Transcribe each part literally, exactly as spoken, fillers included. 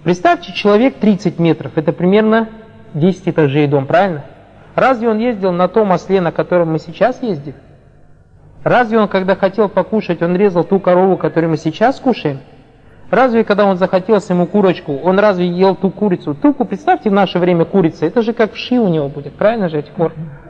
Представьте, человек тридцать метров, это примерно десять этажей дом, правильно? Разве он ездил на том осле, на котором мы сейчас ездим? Разве он, когда хотел покушать, он резал ту корову, которую мы сейчас кушаем? Разве, когда он захотелось ему курочку, он разве ел ту курицу? Туку, представьте, в наше время курица, это же как вши у него будет, правильно же, этих пор?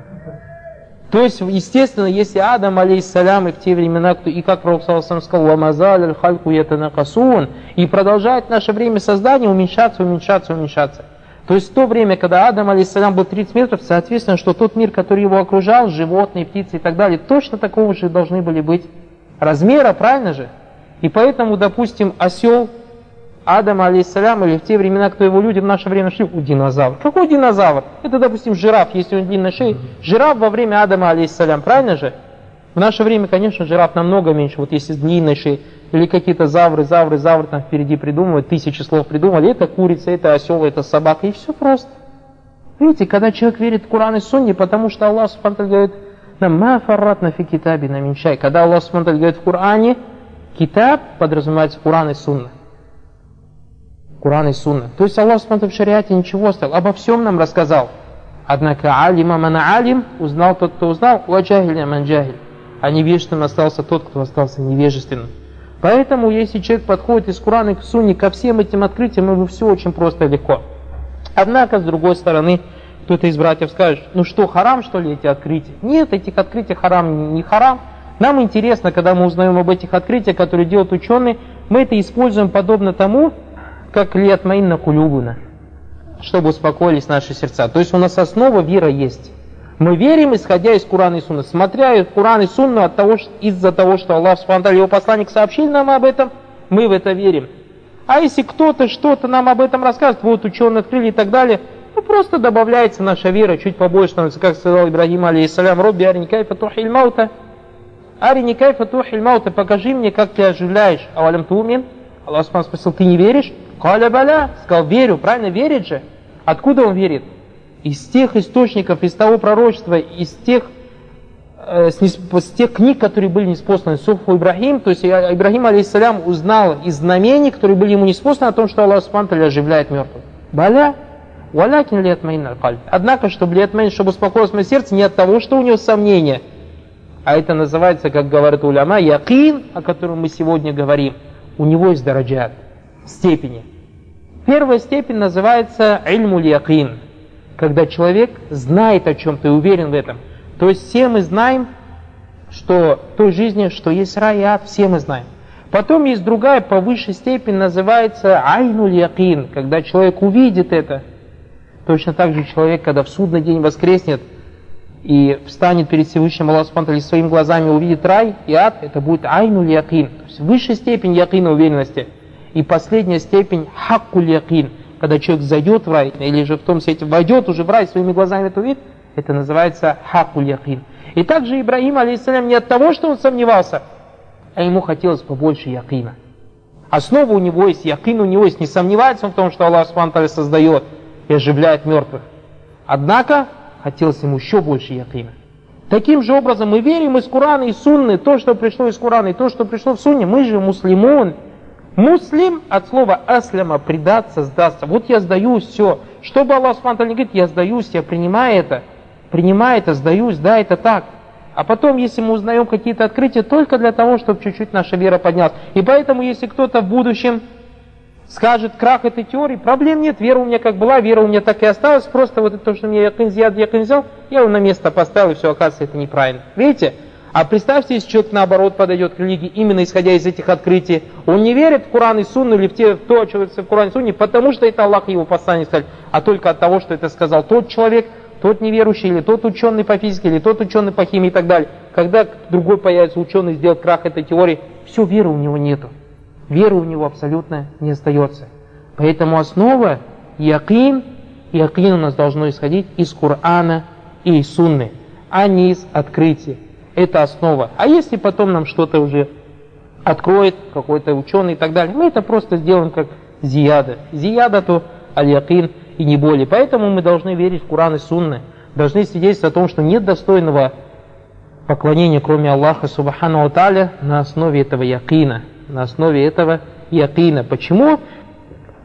То есть, естественно, если Адам, алейхиссалям, и в те времена, кто, и как Пророк саллаллаху сказал, «Вамазаль аль-хальку ятанакасун», и продолжает в наше время создание уменьшаться, уменьшаться, уменьшаться. То есть, в то время, когда Адам, алейхиссалям, был тридцать метров, соответственно, что тот мир, который его окружал, животные, птицы и так далее, точно такого же должны были быть размера, правильно же? И поэтому, допустим, осел Адама, алейхиссалям, или в те времена, кто его люди в наше время шли, у динозавр. Какой динозавр? Это, допустим, жираф, если он длинной шеи. Жираф во время Адама, алейхиссалям, правильно же? В наше время, конечно, жираф намного меньше, вот если с длинной шеей. Или какие-то завры, завры, завры там впереди придумывают, тысячи слов придумали. Это курица, это осел, это собака, и все просто. Видите, когда человек верит в Коран и Сунне, потому что Аллах субхану говорит, «Ма фарратна фи китабина мин шай». Когда Аллах субхану говорит в Коране, китаб подразумевается Коран и Сунна. Коран и Сунна. То есть Аллах субхану в шариате ничего оставил, обо всем нам рассказал. Однако алима ман алим, узнал тот, кто узнал, ва джахиля ман джахиль. А невежественным остался тот, кто остался невежественным. Поэтому, если человек подходит из Корана к Сунне ко всем этим открытиям, ему все очень просто и легко. Однако, с другой стороны, кто-то из братьев скажет, ну что, харам, что ли, эти открытия? Нет, этих открытий харам не харам. Нам интересно, когда мы узнаем об этих открытиях, которые делают ученые, мы это используем подобно тому, как лиатмаинна кулюбуна, чтобы успокоились наши сердца. То есть у нас основа вера есть. Мы верим, исходя из Корана и Сунны. Смотря в Коран и Сунну, от того, из-за того, что Аллах субхану ва тааля, его посланник сообщил нам об этом, мы в это верим. А если кто-то что-то нам об этом расскажет, вот ученые открыли и так далее, ну просто добавляется наша вера, чуть побольше становится, как сказал Ибрагим, алейхиссалям, «Робби арини кайфа тухиль маута». Арини кайфа тухиль маута, покажи мне, как ты оживляешь. А валям туумин? Аллах субхану спросил, ты не веришь? Каля баля, сказал, верю, правильно, верит же. Откуда он верит? Из тех источников, из того пророчества, из тех, э, с, с тех книг, которые были неспосланы. Суфу Ибрахим, то есть Ибрахим, алейхиссалям, узнал из знамений, которые были ему неспосланы, о том, что Аллах субхану ва тааля оживляет мертвых. Баля, валякин лиатмаин аль-кальб. Однако, чтобы лиатмаин, чтобы успокоилось мое сердце, не от того, что у него сомнения, а это называется, как говорят уляма, якин, о котором мы сегодня говорим. У него есть дараджат, степени. Первая степень называется ильмуль якин, когда человек знает о чем-то и уверен в этом. То есть все мы знаем, что в той жизни, что есть рай и ад, все мы знаем. Потом есть другая, по высшей степени, называется айнуль якин, когда человек увидит это. Точно так же человек, когда в судный день воскреснет и встанет перед Всевышним Аллахом субхану ва тааля, своими глазами увидит рай и ад, это будет айнуль якин. То есть высшая степень якина, уверенности. И последняя степень хаккуль якин, когда человек зайдет в рай, или же в том свете войдет уже в рай, своими глазами это увидит, это называется хаккуль якин. И также Ибрагим, алейхиссалям, не от того, что он сомневался, а ему хотелось побольше якина. Основа у него есть, якин у него есть, не сомневается он в том, что Аллах субхану ва тааля создает и оживляет мертвых. Однако, хотелось ему еще больше якина. Таким же образом мы верим из Корана и Сунны, то, что пришло из Корана и то, что пришло в Сунне, мы же муслимун. Муслим от слова асляма, предаться, сдаться. Вот я сдаюсь, все. Что бы Аллах субхану ва тааля не говорит, я сдаюсь, я принимаю это. Принимаю это, сдаюсь, да, это так. А потом, если мы узнаем какие-то открытия, только для того, чтобы чуть-чуть наша вера поднялась. И поэтому, если кто-то в будущем скажет крах этой теории, проблем нет, вера у меня как была, вера у меня так и осталась, просто вот это то, что мне якин зияд, якин взял, я его на место поставил, и все, оказывается, это неправильно. Видите? А представьте, если человек наоборот подойдет к религии, именно исходя из этих открытий, он не верит в Коран и Сунну или в, те, в то, что в Коране и Сунне, потому что это Аллах его посланник сказал, а только от того, что это сказал тот человек, тот неверующий, или тот ученый по физике, или тот ученый по химии и так далее. Когда другой появится ученый, сделает крах этой теории, все, веры у него нету. Веры у него абсолютно не остается. Поэтому основа якин, якин у нас должно исходить из Корана и из Сунны, а не из открытий. Это основа. А если потом нам что-то уже откроет какой-то ученый и так далее, мы это просто сделаем как зияда. Зияда то аль-якин и не более. Поэтому мы должны верить в Коран и Сунны, должны свидетельствовать о том, что нет достойного поклонения, кроме Аллаха субхану ва тааля, на основе этого якина. На основе этого якина. Почему?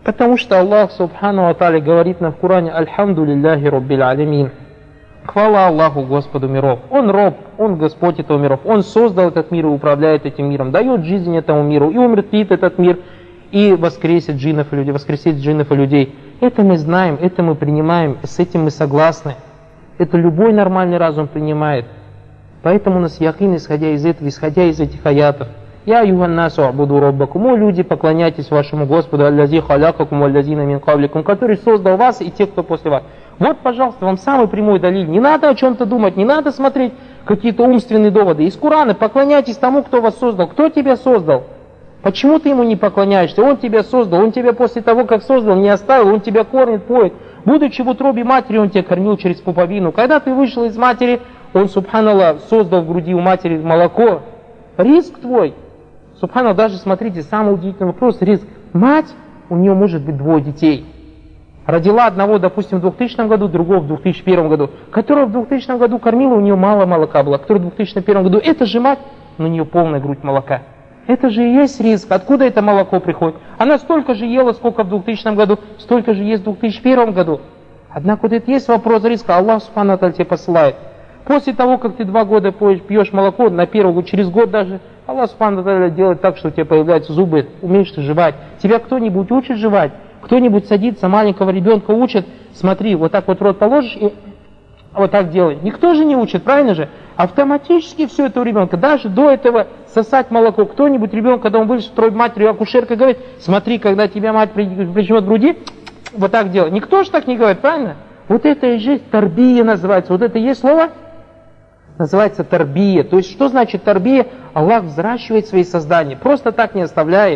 Потому что Аллах Субхану Ва Тааля говорит нам в Коране: «Альхамду лилляхи Раббил Алямин». Хвала Аллаху, Господу миров. Он Роб, Он Господь этого миров. Он создал этот мир и управляет этим миром, дает жизнь этому миру и умертвит этот мир, и воскресит джиннов и людей, воскресит джиннов и людей. Это мы знаем, это мы принимаем, с этим мы согласны. Это любой нормальный разум принимает. Поэтому у нас якин, исходя из этого, исходя из этих аятов. «Я юханнасу абуду роббакум». О люди, поклоняйтесь вашему Господу, аллази халякакум аллазина мин кабликум, который создал вас и тех, кто после вас. Вот, пожалуйста, вам самый прямой далиль. Не надо о чем-то думать, не надо смотреть какие-то умственные доводы. Из Корана поклоняйтесь тому, кто вас создал. Кто тебя создал? Почему ты ему не поклоняешься? Он тебя создал, он тебя после того, как создал, не оставил, он тебя кормит, поет. Будучи в утробе матери, он тебя кормил через пуповину. Когда ты вышел из матери, он, субханаллах, создал в груди у матери молоко. Риск твой. Субханаллах, даже смотрите, самый удивительный вопрос, риск. Мать, у нее может быть двое детей. Родила одного, допустим, в двухтысячном году, другого в две тысячи первом году. Которого в двухтысячном году кормила, у нее мало молока было. Которая в две тысячи первом году, это же мать, но у нее полная грудь молока. Это же и есть риск. Откуда это молоко приходит? Она столько же ела, сколько в двухтысячном году, столько же ест в две тысячи первом году. Однако вот это есть вопрос риска. Аллах Субхану ва Тааля тебе посылает. После того, как ты два года пьешь молоко, на первый год, через год даже, Аллах Субхану ва Тааля делает так, что у тебя появляются зубы, умеешь ты жевать. Тебя кто-нибудь учит жевать? Кто-нибудь садится, маленького ребенка учит, смотри, вот так вот в рот положишь и вот так делай. Никто же не учит, правильно же? Автоматически все это у ребенка. Даже до этого сосать молоко. Кто-нибудь ребенок, когда он вылез в матерью, акушерка говорит: смотри, когда тебя мать прижмет к груди, вот так делай. Никто же так не говорит, правильно? Вот это и есть тарбия называется. Вот это и есть слово? Называется тарбия. То есть что значит тарбия? Аллах взращивает свои создания. Просто так не оставляет.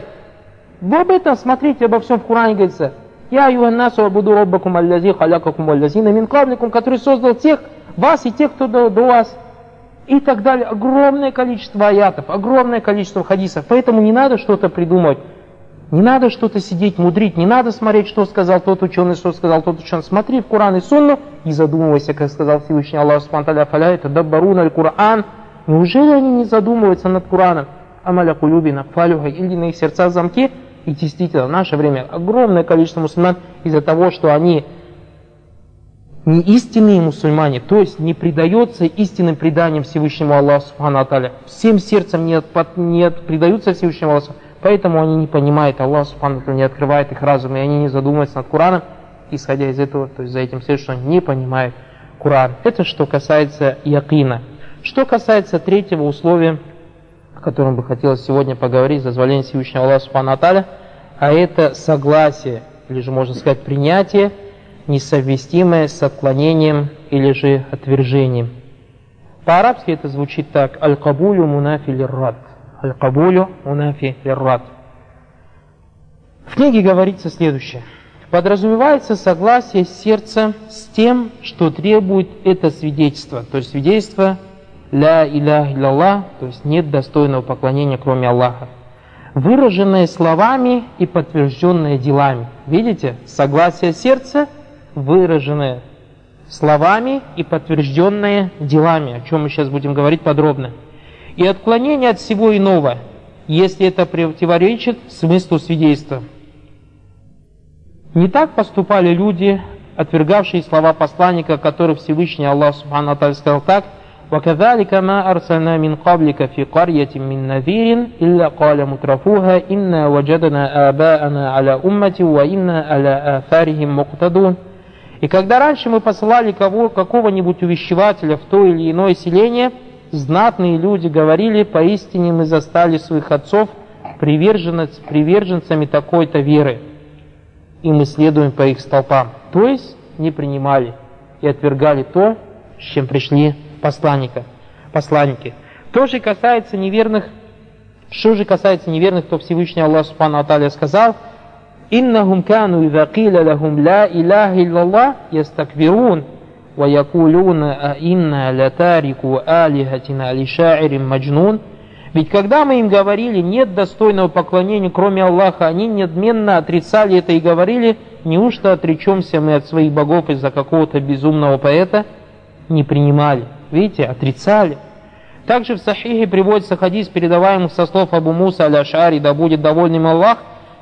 Вы об этом смотрите, обо всем в Коране говорится. «Я юханнасу абуду роббакум аллази халякакум аллазина мин кабликум», который создал тех, вас и тех, кто до, до вас. И так далее. Огромное количество аятов, огромное количество хадисов. Поэтому не надо что-то придумать. Не надо что-то сидеть, мудрить. Не надо смотреть, что сказал тот ученый, что сказал тот ученый. Смотри в Коран и Сунну и задумывайся, как сказал Всевышний Аллах Субхану ва Тааля: «Фаля ятадаббаруна аль-Кур'ан». Неужели они не задумываются над Кораном? «Амаля кулюбина фалюха», или на их сердца замки. И действительно, в наше время огромное количество мусульман из-за того, что они не истинные мусульмане, то есть не предаются истинным преданиям Всевышнему Аллаху Субхану ва Тааля, всем сердцем не, от, не предаются Всевышнему Аллаху, поэтому они не понимают, Аллах Субхану ва Тааля не открывает их разум, и они не задумываются над Кораном, исходя из этого, то есть за этим следует, что они не понимают Коран. Это что касается якина. Что касается третьего условия, о котором бы хотелось сегодня поговорить, за дозволение Всевышнего Аллаха Субхану ва Тааля, а это согласие, или же можно сказать принятие, несовместимое с отклонением или же отвержением. По-арабски это звучит так: «Аль-кабулю мунафи лир-рад». «Аль-кабулю мунафи лир-рад». В книге говорится следующее. Подразумевается согласие сердца с тем, что требует это свидетельство, то есть свидетельство «Ля иляха илlallah», то есть нет достойного поклонения, кроме Аллаха, выраженное словами и подтвержденное делами. Видите? Согласие сердца, выраженное словами и подтвержденное делами, о чем мы сейчас будем говорить подробно. И отклонение от всего иного, если это противоречит смыслу свидетельства. Не так поступали люди, отвергавшие слова посланника, которых Всевышний Аллах Субхану ва Тааля сказал так: وَكَذَلِكَ مَا أَرْسَلْنَا مِنْ قَبْلِكَ فِي قَرْيَةٍ مِنْ نَذِيرٍ إِلَّا قَالَ مُتْرَفُوهَا إِنَّا وَجَدْنَا آبَاءَنَا عَلَى أُمَّةٍ وَإِنَّا عَلَى آثَارِهِمْ مُقْتَدُونَ. И когда раньше мы посылали кого, какого-нибудь увещевателя в то или иное селение, знатные люди говорили: поистине мы застали своих отцов приверженцами такой-то веры, и мы следуем по их столпам. То есть не принимали и отвергали то, с чем пришли посланника, посланники. То же касается неверных, что же касается неверных, то Всевышний Аллах Субхану ва Тааля сказал: «Иннахум кану иза киля лахум ла иляха иллаллах ястакбирун ва якулуна а инна латарику алихатина ли шаирин маджнун». Ведь когда мы им говорили: нет достойного поклонения, кроме Аллаха, они неотменно отрицали это и говорили: неужто отречемся мы от своих богов из-за какого-то безумного поэта? Не принимали. Видите, отрицали. Также в Сахихе приводится хадис, передаваемый со слов Абу Муса аль-Аш'ари, да будет доволен им Аллах,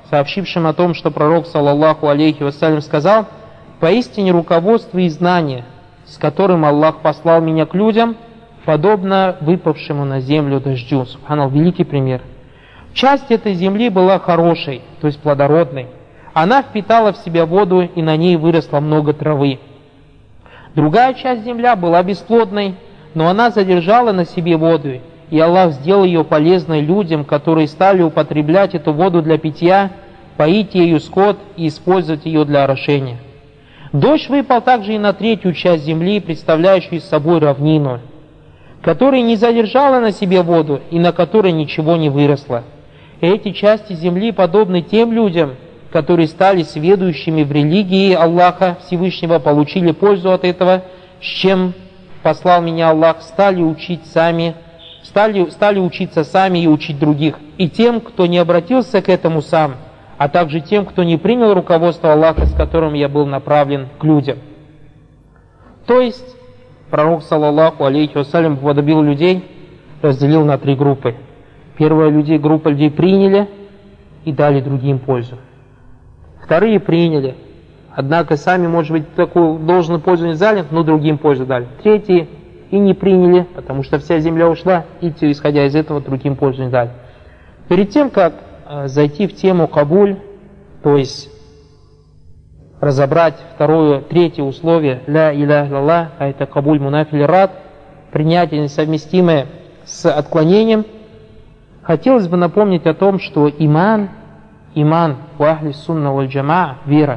сообщившим о том, что пророк, саллаллаху алейхи вассалям, сказал: «Поистине руководство и знание, с которым Аллах послал меня к людям, подобно выпавшему на землю дождю». Субханаллах, великий пример. Часть этой земли была хорошей, то есть плодородной. Она впитала в себя воду, и на ней выросло много травы. Другая часть земля была бесплодной, но она задержала на себе воду, и Аллах сделал ее полезной людям, которые стали употреблять эту воду для питья, поить ею скот и использовать ее для орошения. Дождь выпал также и на третью часть земли, представляющую собой равнину, которая не задержала на себе воду и на которой ничего не выросло. И эти части земли подобны тем людям, которые стали сведущими в религии Аллаха Всевышнего, получили пользу от этого, с чем послал меня Аллах, стали учить сами, стали, стали учиться сами и учить других. И тем, кто не обратился к этому сам, а также тем, кто не принял руководство Аллаха, с которым я был направлен к людям. То есть, пророк, саллаллаху алейхи вассалям, уподобил людей, разделил на три группы. Первая людей, группа людей приняли и дали другим пользу. Вторые приняли, однако сами, может быть, такую должную пользу не дали, но другим пользу дали. Третьи и не приняли, потому что вся земля ушла, и, исходя из этого, другим пользу не дали. Перед тем, как э, зайти в тему кабуль, то есть разобрать второе, третье условие ля иляха илlallah, а это кабуль мунафиль рад, принятие несовместимое с отклонением, хотелось бы напомнить о том, что иман, иман у ахли сунна валь джамаа, вера,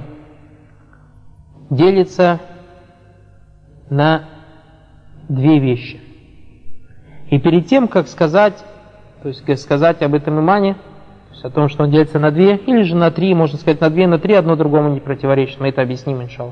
делится на две вещи. И перед тем, как сказать, то есть как сказать об этом имане, то есть о том, что он делится на две, или же на три, можно сказать на две, на три, одно другому не противоречит, мы это объясним, иншаллах.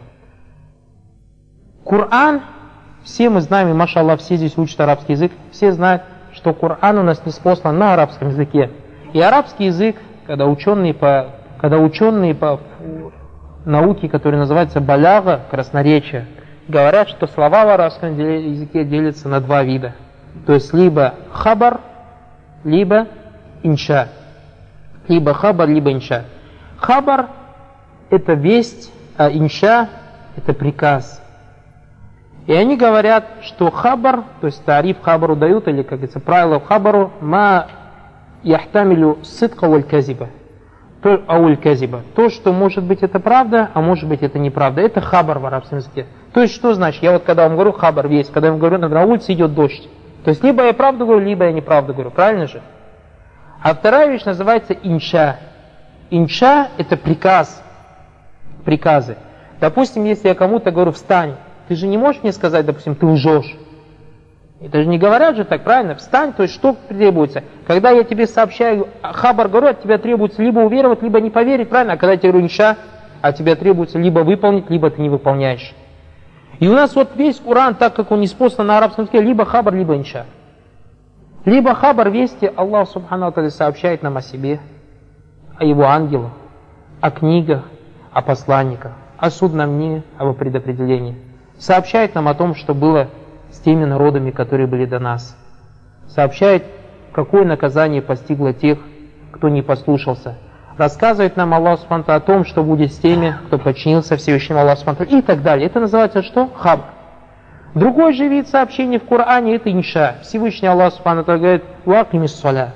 Коран, все мы знаем, и машаллах, все здесь учат арабский язык, все знают, что Коран у нас ниспослан на арабском языке. И арабский язык, когда ученые по, когда ученые по науке, которая называется баляга, красноречие, говорят, что слова в арабском языке делятся на два вида. То есть либо хабар, либо инша. Либо хабар, либо инша. Хабар – это весть, а инша – это приказ. И они говорят, что хабар, то есть тариф хабару дают, или, как говорится, правило хабару, ма яхтамилю сидка валь казиба. Ауль казиба. То, что может быть это правда, а может быть это неправда. Это хабар в арабском языке. То есть что значит? Я вот когда вам говорю хабар весть, когда я вам говорю, на улице идет дождь. То есть либо я правду говорю, либо я неправду говорю. Правильно же? А вторая вещь называется инша. Инша – это приказ. Приказы. Допустим, если я кому-то говорю «встань», ты же не можешь мне сказать, допустим, «ты лжешь». Это же не говорят же так, правильно? Встань, то есть что требуется? Когда я тебе сообщаю, хабар говорю, от тебя требуется либо уверовать, либо не поверить, правильно? А когда я тебе говорю инша, от тебя требуется либо выполнить, либо ты не выполняешь. И у нас вот весь Коран, так как он ниспослан на арабском языке, либо хабар, либо инша. Либо хабар вести, Аллах субхану ва тааля сообщает нам о себе, о его ангелах, о книгах, о посланниках, о судном дне, об предопределении. Сообщает нам о том, что было с теми народами, которые были до нас. Сообщает, какое наказание постигло тех, кто не послушался. Рассказывает нам Аллах субхану ва тааля о том, что будет с теми, кто подчинился Всевышнему Аллаху субхану ва тааля, и так далее. Это называется что? Хабар. Другой же вид сообщения в Коране – это инша. Всевышний Аллах субхану ва тааля говорит: «Вакимис саля».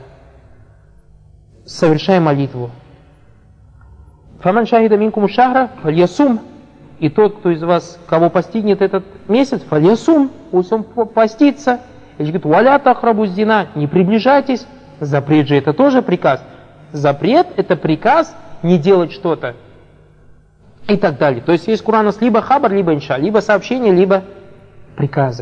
Совершай молитву. «Фаман шахида минкум шахра фальясум». И тот, кто из вас, кого постигнет этот месяц, фальясум, пусть он постится. И говорит: «Валя тахрабу зина», не приближайтесь. Запрет же это тоже приказ. Запрет – это приказ не делать что-то. И так далее. То есть весь Коран у нас либо хабар, либо инша, либо сообщение, либо приказы.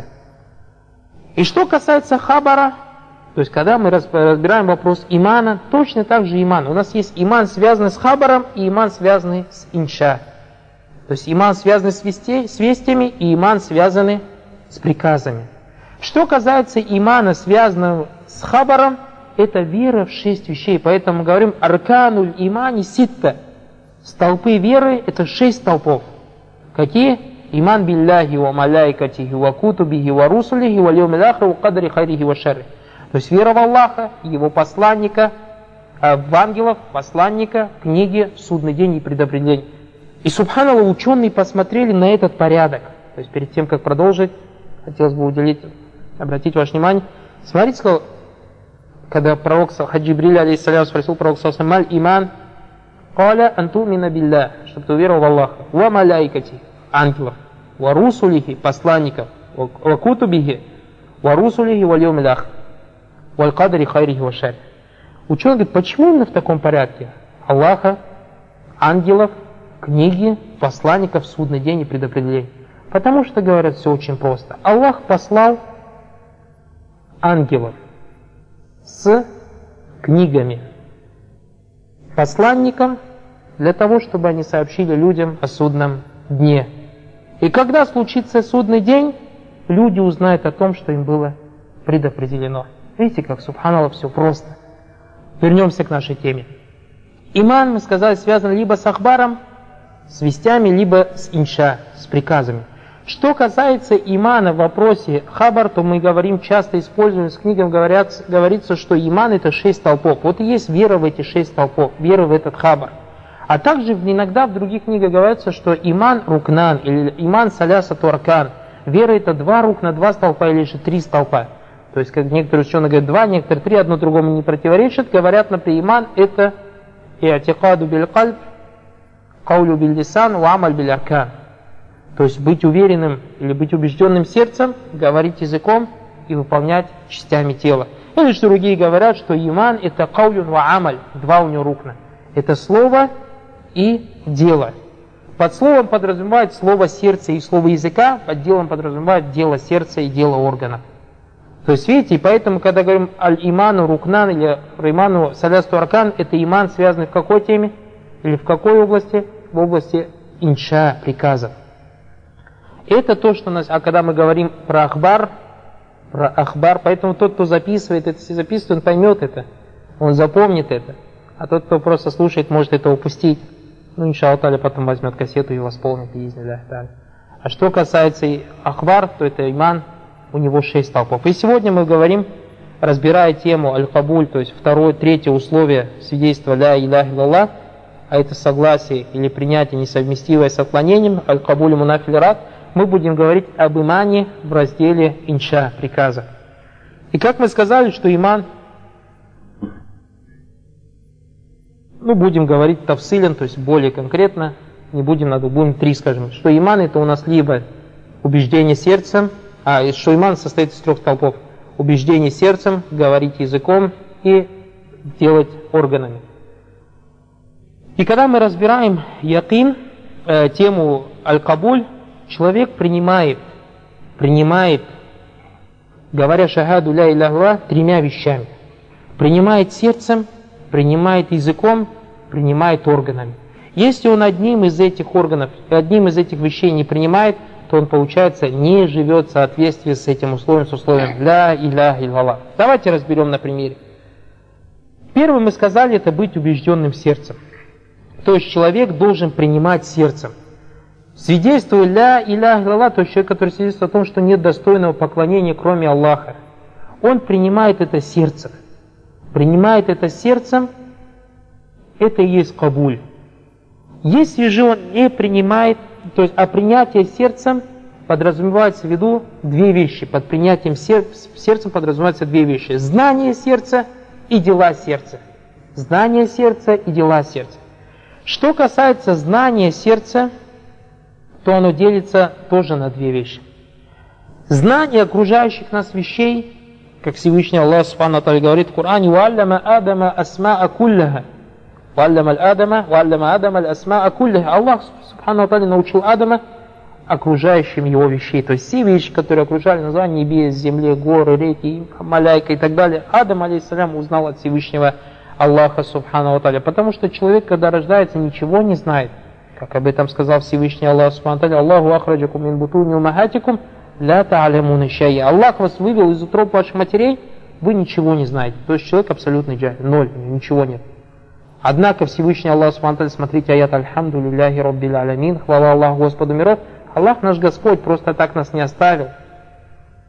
И что касается хабара, то есть когда мы разбираем вопрос имана, точно так же иман. У нас есть иман, связанный с хабаром, и иман, связанный с инша. То есть иман, связанный с, вести, с вестями, и иман, связанный с приказами. Что касается имана, связанного с хабаром, это вера в шесть вещей. Поэтому мы говорим аркануль имани ситта. Столпы веры – это шесть столпов. Какие? Иман билляхи ва маляйкатихи ва кутубихи ва русулихи ва льюмил ахир ва кадри хайрихи ва шарри. То есть вера в Аллаха, Его посланника, в ангелов, посланника, книги, в судный день и предопределение. И, субханаллах, ученые посмотрели на этот порядок. То есть перед тем, как продолжить, хотелось бы уделить, обратить ваше внимание. Смотрите, сказал, когда пророк Хаджибриль, алейхиссалям, спросил пророк саллаллаху алейхи ва саллям, «Маль иман?» «Каля антумина билля», чтобы ты уверовал в Аллаха, «Ва маляйкати», ангелов, «Ва русулихи», посланников, «Ва кутубихи», «Ва русулихи ва льюмил ахир, ва аль-кадари хайрихи ва шарри». Ученый говорит, почему именно в таком порядке? Аллаха, ангелов, книги, посланников, судный день и предопределение. Потому что, говорят, все очень просто. Аллах послал ангелов с книгами, посланникам, для того, чтобы они сообщили людям о судном дне. И когда случится судный день, люди узнают о том, что им было предопределено. Видите, как, субханаллах, все просто. Вернемся к нашей теме. Иман, мы сказали, связан либо с ахбаром, с вестями, либо с инша, с приказами. Что касается имана в вопросе хабар, то мы говорим, часто используем, с книгами говорят, говорится, что иман это шесть столпов. Вот и есть вера в эти шесть столпов, вера в этот хабар. А также иногда в других книгах говорится, что иман рукнан, или иман саляса туркан. Вера это два рукна, два столпа или же три столпа. То есть, как некоторые ученые говорят два, некоторые три, одно другому не противоречит. Говорят, например, иман это иатикаду биль кальб, каулю биль лисан, ва амаль биль аркан. То есть быть уверенным или быть убежденным сердцем, говорить языком и выполнять частями тела. Или же другие говорят, что иман это каулюн ва амаль, два у него рукна. Это слово и дело. Под словом подразумевает слово сердца и слово языка, под делом подразумевает дело сердца и дело органа. То есть, видите, и поэтому, когда говорим аль-иману рукнан или иману салясту аркан, это иман, связанный в какой теме? Или в какой области? В области инша, приказов. Это то, что у нас, а когда мы говорим про ахбар, про ахбар, поэтому тот, кто записывает это, если записывает, он поймет это, он запомнит это, а тот, кто просто слушает, может это упустить. Ну, иншаллах та'аля, потом возьмет кассету и восполнит, и а что касается ахбар, то это иман, у него шесть столпов. И сегодня мы говорим, разбирая тему аль-кабуль, то есть второе, третье условие свидетельства ля иляха илlallah, а это согласие или принятие, несовместимое с отклонением, аль-кабуль мунафиль рад, мы будем говорить об имане в разделе инша, приказа. И как мы сказали, что иман, ну будем говорить тавсилен, то есть более конкретно, не будем, надо, будем три, скажем, что иман это у нас либо убеждение сердцем, а что иман состоит из трех столпов. Убеждение сердцем, говорить языком и делать органами. И когда мы разбираем якин, э, тему аль-кабуль, человек принимает, принимает, говоря шахаду ля иляха илlallah, тремя вещами. Принимает сердцем, принимает языком, принимает органами. Если он одним из этих органов, одним из этих вещей не принимает, то он, получается, не живет в соответствии с этим условием, с условием ля иляха илlallah. Давайте разберем на примере. Первое мы сказали, это быть убежденным сердцем. То есть человек должен принимать сердцем. Свидетельствуя ля иляха илlallah, то есть человек, который свидетельствует о том, что нет достойного поклонения, кроме Аллаха, он принимает это сердцем. Принимает это сердцем, это и есть кабуль. Если же он не принимает, то есть, а принятие сердцем подразумевается в виду две вещи. Под принятием сер- сердцем подразумеваются две вещи. Знание сердца и дела сердца. Знание сердца и дела сердца. Что касается знания сердца, то оно делится тоже на две вещи. Знание окружающих нас вещей, как Всевышний Аллах Субхану ва Тааля говорит в Коране, «Ва'аллама Адама асма'a кулляха». «Ва'аллама Адама, ва'аллама Адама асма'a кулляха». Аллах Субхану ва Тааля научил Адама окружающим его вещей. То есть все вещи, которые окружали название небес, земли, горы, реки, маляйка и так далее. Адам, алейхиссалям, узнал от Всевышнего Аллаха Субхану ва Тааля. Потому что человек, когда рождается, ничего не знает. Как об этом сказал Всевышний Аллах Субхану ва Тааля, «Аллаху ахраджакум мин бутуни уммахатикум ля та'алямуна шай'а». Аллах вас вывел из утроб ваших матерей, вы ничего не знаете. То есть человек абсолютный джахиль, ноль, ничего нет. Однако Всевышний Аллах Субхану ва Тааля, смотрите аят «Альхамду лилляхи раббил алямин», хвала Аллаху Господу миров, Аллах наш Господь просто так нас не оставил.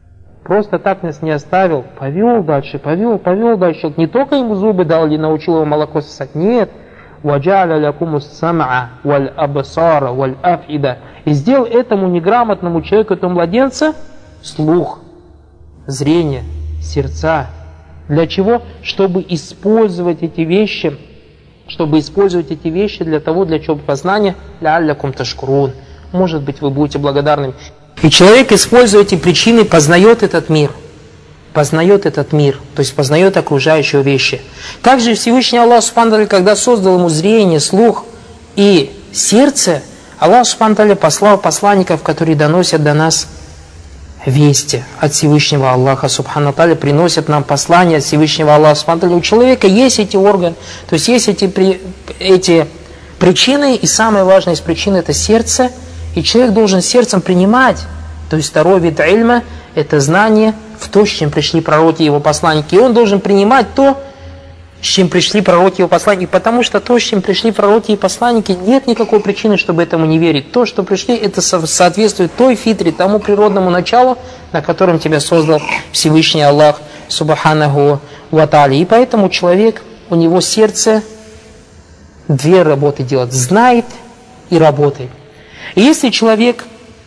просто так нас не оставил, повел дальше, повел, повел дальше. Не только ему зубы дал или научил его молоко сосать, нет. وَجَعَلَ لَكُمُ السَّمْعَ وَالْأَبْصَارَ وَالْأَفْئِدَةَ. И сделал этому неграмотному человеку, этому младенца, слух, зрение, сердца. Для чего? Чтобы использовать эти вещи, чтобы использовать эти вещи для того, для чего познания, لَعَلَّكُمْ تَشْكُرُونَ. Может быть, вы будете благодарными. И человек, используя эти причины, познает этот мир. Познает этот мир, то есть познает окружающие вещи. Также Всевышний Аллах Субхану ва Тааля, когда создал ему зрение, слух и сердце, Аллах Субхану ва Тааля послал посланников, которые доносят до нас вести от Всевышнего Аллаха Субхану ва Тааля, приносят нам послания от Всевышнего Аллаха Субхану ва Тааля. У человека есть эти органы, то есть есть эти, эти причины, и самая важная из причин это сердце, и человек должен сердцем принимать, то есть второй вид ильма – это знание в то, с чем пришли пророки и его посланники. И он должен принимать то, с чем пришли пророки и его посланники, потому что то, с чем пришли пророки и посланники, нет никакой причины, чтобы этому не верить. То, что пришли, это соответствует той фитре, тому природному началу, на котором тебя создал Всевышний Аллах Субханаху ва Тааля. И поэтому человек, у него сердце две работы делает: знает и работает. И если человек,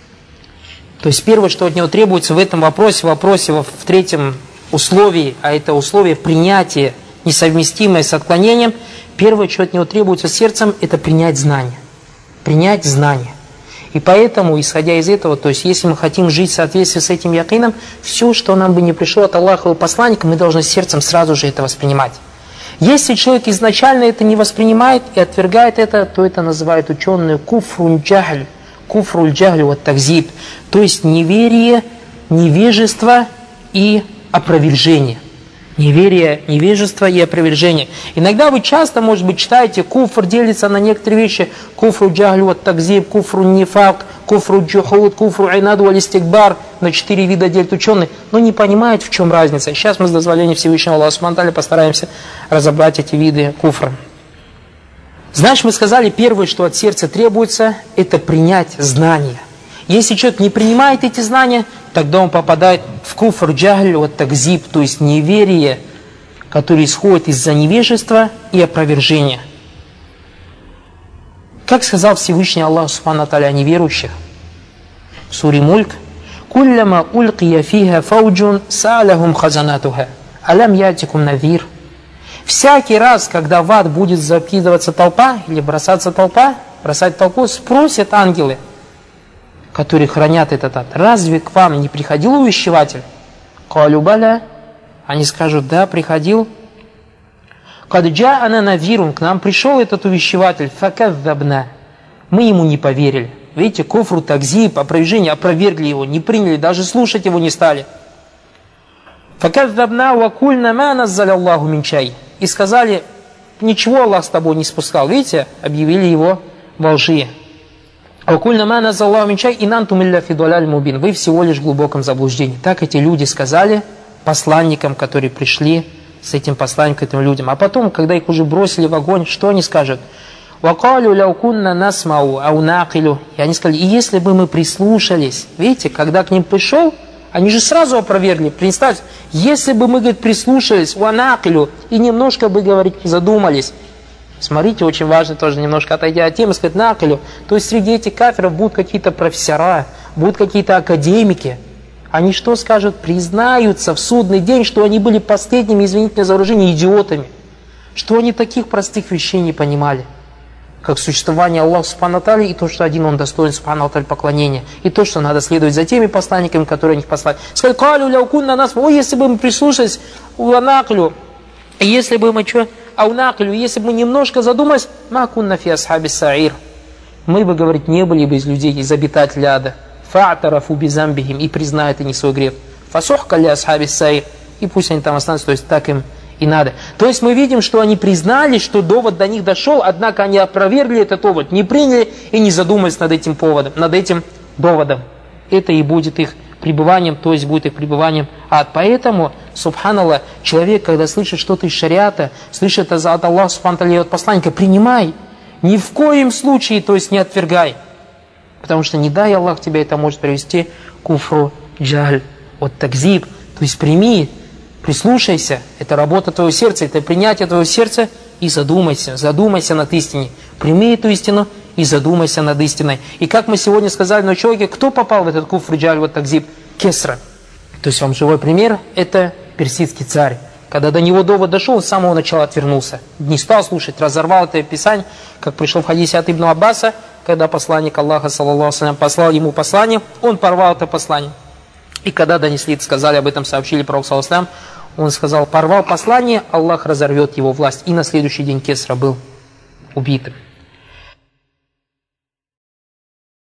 то есть первое, что от него требуется в этом вопросе, в вопросе в третьем условии, а это условие принятия, несовместимое с отклонением, первое, что от него требуется сердцем, это принять знание. Принять знание. И поэтому, исходя из этого, то есть если мы хотим жить в соответствии с этим якином, все, что нам бы не пришло от Аллаха и посланника, мы должны сердцем сразу же это воспринимать. Если человек изначально это не воспринимает и отвергает это, то это называют ученые куфрун джахль. Куфруль джахль вот такзиб, то есть неверие, невежество и опровержение. Неверие, невежество и опровержение. Иногда вы часто, может быть, читаете, куфр делится на некоторые вещи: куфру джахль вот такзиб, куфру нифак, куфру джухуд, куфру айнаду алистикбар, на четыре вида делят ученые, но не понимают, в чем разница. Сейчас мы с дозволения Всевышнего Аллаха Субхану ва Тааля постараемся разобрать эти виды куфра. Значит, мы сказали, первое, что от сердца требуется, это принять знания. Если человек не принимает эти знания, тогда он попадает в куфр джахль вот такзиб, то есть неверие, которое исходит из-за невежества и опровержения. Как сказал Всевышний Аллах Субхану ва Тааля о неверующих в суре Мульк: «Кулляма улькия фиха фауджун са'алахум хазанатуха, алям ятикум навир». Всякий раз, когда в ад будет закидываться толпа, или бросаться толпа, бросать толпу, спросят ангелы, которые хранят этот ад: разве к вам не приходил увещеватель? Калю баля. Они скажут: да, приходил. Кад джа'ана навирун, к нам пришел этот увещеватель, факадзабна. Мы ему не поверили. Видите, куфру такзиб, опровержение, опровергли его, не приняли, даже слушать его не стали. Факадзабна ва кульна ма наззаля Аллаху мин шай. И сказали: ничего Аллах с тобой не спускал. Видите, объявили его во лжи. Ва кульна ма наззаля Аллаху мин шай инантум илля фи даляль мубин. Вы всего лишь в глубоком заблуждении. Так эти люди сказали посланникам, которые пришли с этим посланником, этим людям. А потом, когда их уже бросили в огонь, что они скажут? Вакалю ляу кунна насмау ау нақилю. И они сказали: и если бы мы прислушались, видите, когда к ним пришел, они же сразу опровергли. Представьте, если бы мы, говорит, прислушались, ванакилю, и немножко бы, говорить, задумались. Смотрите, очень важно тоже немножко отойдя от темы, сказать накилю. То есть среди этих кафиров будут какие-то профессора, будут какие-то академики. Они что скажут? Признаются в судный день, что они были последними, извините за выражение, идиотами. Что они таких простых вещей не понимали. Как существование Аллаха Субхану ва Тааля, и то, что один Он достоин Субхану ва Тааля поклонения, и то, что надо следовать за теми посланниками, которые них послали. Сказали: «Калю ляукунна нас», ой, если бы мы прислушались, уанаклю, если бы мы что, аунаклю, если бы мы немножко задумались, макунна фи асхаби саир, мы бы, говорит, не были бы из людей, из обитателей ада. Фа'тарафу бизамбихим, и признают они свой грех. Фасухка ля асхаби саир, и пусть они там останутся, то есть так им и надо. То есть мы видим, что они признали, что довод до них дошел, однако они опровергли этот довод, не приняли и не задумались над этим поводом, над этим доводом. Это и будет их пребыванием, то есть будет их пребыванием ад. Поэтому, субханаллах, человек, когда слышит что-то из шариата, слышит от Аллаха субхану ва тааля, от посланника, принимай. Ни в коем случае, то есть не отвергай. Потому что не дай Аллах, тебя это может привести к куфру джахль Вот такзиб, то есть прими, прислушайся, это работа твоего сердца, это принятие твоего сердца, и задумайся, задумайся над истиной. Прими эту истину и задумайся над истиной. И как мы сегодня сказали на человеке, кто попал в этот куфр, джаль, вот такзиб? Кесра. То есть вам живой пример, это персидский царь. Когда до него довод дошел, он с самого начала отвернулся. Не стал слушать, разорвал это писание, как пришел в хадисе от Ибн Аббаса, когда посланник Аллаха, саллаллаху алейхи ва саллям, послал ему послание, он порвал это послание. И когда донесли, сказали об этом, сообщили пророку, саллаллаху алейхи ва саллям, он сказал, порвал послание, Аллах разорвет его власть. И на следующий день Кесра был убитым.